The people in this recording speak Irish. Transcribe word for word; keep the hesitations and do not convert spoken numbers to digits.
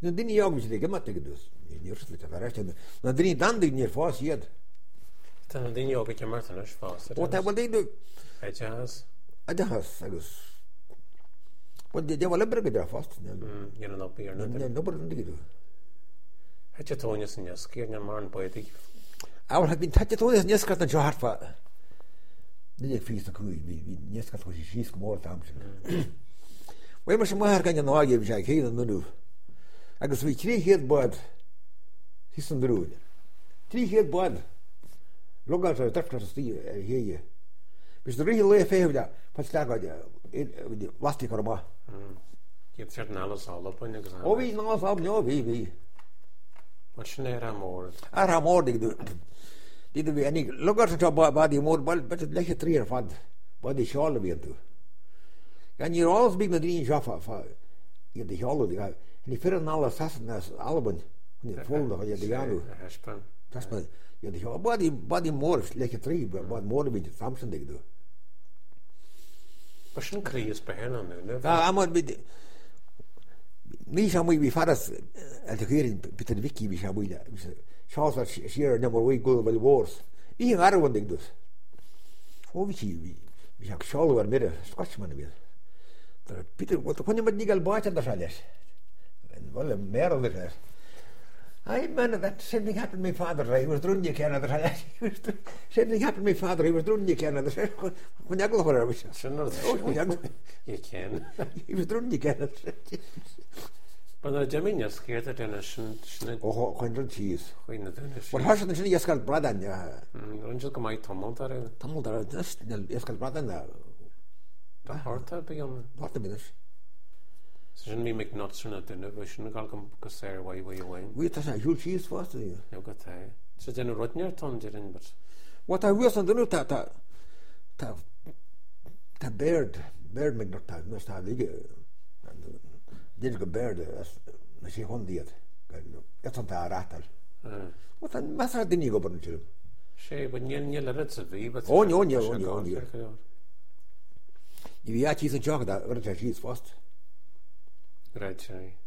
Na dine jag mis ge mat dus. Ni rust ta rest. Na dine dan dig neer fas hiet. Tá daine ága ce marta leis fásta. O ta bol dei du. É jazz. A da has agus. Bol de wala berge da fast. Gin an op ar na. Ne no bol dig du. Het je tóne san jas céir na mar an poetic. Our had been touched on this nescat na jarfa. Ni ek fies na kui vi nescat ko si smor tamsen. We mas maar kan je nou je bij geen dan nu. Agus vi tri het bad. Hissen droed. Tri het bad. Logal zo treffer sti hier. Bis de real leef heeft dat. Pas daar ga je die lastig korma. Je hebt certain alles al op en examen. O wie nou af nou wie wie. Wat sneer amor. Ar amor dik du. Dit we en ik logal zo ba die mor bal bet lege trier van. Ba die schale weer toe. Kan je alles big na drie jaffa fa. Je de schale die en die verder alle sassen as alben. Die volgende je de gaan. Haspan. Das maar je de schale ba die ba die mor lege trier ba mor met Samson dik du. Wat een kriis bij hen nu. Ja, maar met niet zo mooi wie vaders en de keer in Peter Wiki wie zo mooi. Charles was hier nummer we go wel wars. Ik ga er wat ik dus. Hoe wie wie wie ik Charles waar midden Scotsman weer. Dat Peter wat kon je met die gal baat dat alles. En wel meer dan dat. I man that something happened to my father. He was drunk you can other. Something happened to my father. He was drunk you can other. When you go for a wish. You can. He was drunk you can. But the Jaminia scared that in a shin. Oh, hundred cheese. When the What has the chin yes called brother? Angel come my tumultar. Tumultar just yes called brother now. The heart up beyond. What a minute. Sin mí mic nuts na duine bh sin gal go go séir bhaid bhaid bhain. We tas a huge cheese fast. Ja go tá. Sa den rotnear ton derin but. What I was on the note that that that bird bird mic not that must have lige. Dit go bird as na sé hondiet. Het on ta ratal. What an massa dini go bon chil. Sé but nien nien la ritsa vi but. Oh no no no no. You ya cheese and chocolate that cheese fast. Right, sorry.